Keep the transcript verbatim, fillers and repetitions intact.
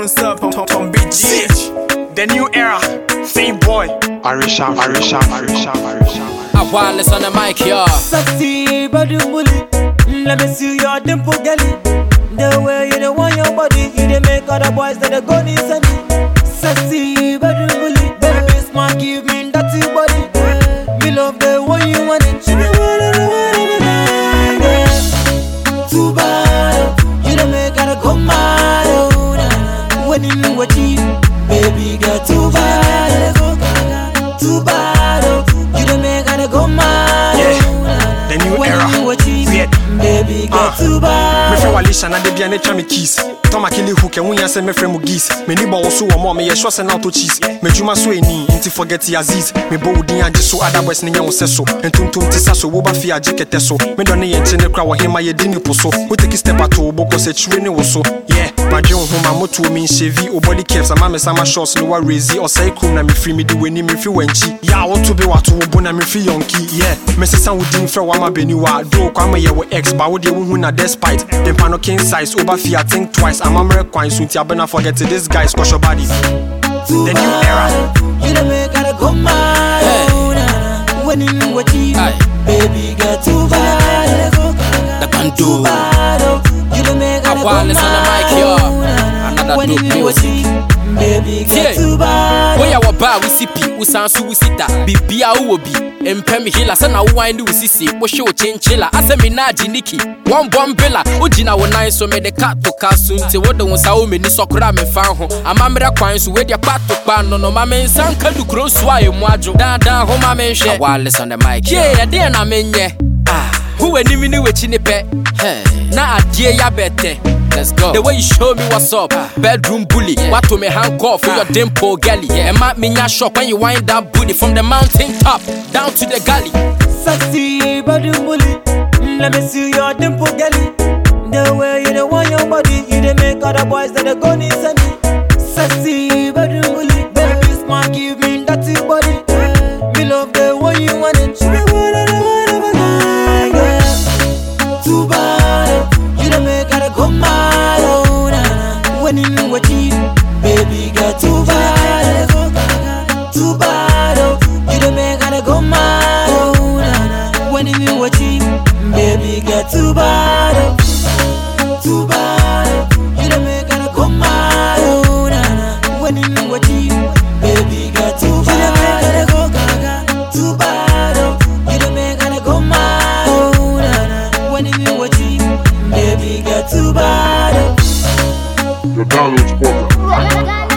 different stuff. Tom, Tom, Tom B G H, the new era, Fame Boy. Arisha, Arisha, Arisha, Arisha. I wireless on the mic, y'all. Sexy body bully, let me see your dimple girlie. The way you don't want your body, you don't make other boys that are going to send me. Sexy body bully, baby smart, give me that body. Me love the way you want it. You don't want it, too bad, you don't make her go mad. When you know what you, baby girl, too bad, too bad, you don't make her go mad. Yeah, the new era. Yeah. Baby girl, too bad. Me friend Walisha na de bia na twa me keys. Tom akili hook e wunya se me friend mu geese. Me ni bo so wo mo me ye sure se na auto cheese. Me djuma so eni nti forget Aziz. Me bo udin age so other boys ne nya wo se so. Entuntum ti sa so wo ba fi age kete so. Me do ne ye nche ne kra wo hema ye di ni po so. We take step ato bo ko se chire ne wo so. Yeah, my dream home ma moto me chevy o body caps ama me sama shorts no wa razy o say crew na me free me di weni me free wanchi. Ya wo to be wato wo bo na me free yonki. Yeah, me se san wudin fra wa ma beni wa do kwa ma ye wo ex ba wo de wo hu na despite them pano king size over fear think twice. I'm a miracle so I better forget to this guy squash your body. The new era. You don't make her go mad. When you know what you, baby girl, too bad. The Bandu. You don't make her go wireless on the mic, y'all. Another when dope you know what you, baby girl, too bad. Where you bar we C P, we sound so we sit Bibia Uobi. Empemi hila sana uwindi usisi Wosho chinchilla Ase minaji niki One bomb bella Ujina wonai so me de kato kasu Nte wodo wonsa ume ni sokura me fanho Amamira kwa insu wedi ya pato pano No mame insanka du kroswa e mwajo Dan dan ho mame nshe Wireless on the mic Yeah ya dia na menye Ah Huwe nimi niwe chinipe Hey Na adie ya bete Let's go. The way you show me what's up, bedroom bully. Yeah. What to me handcuff for your dimple galley. Yeah. And my minya shock when you wind that booty from the mountain top down to the galley. Sexy body bully, let me see your dimple galley. The way you don't want your body, you don't make other boys that are gonna send me. Sexy body bully, baby smart, give me that body. Me love the way you want it. Too bad, you don't make her go mad. When you know what you, baby girl, too bad, too bad, you don't make her go mad. When you know what you, baby girl, too bad, too bad, you don't make her go mad. When you know what you, baby girl, too bad, too bad, you don't make her go mad. When you know what you, baby girl, too bad. The downloads program.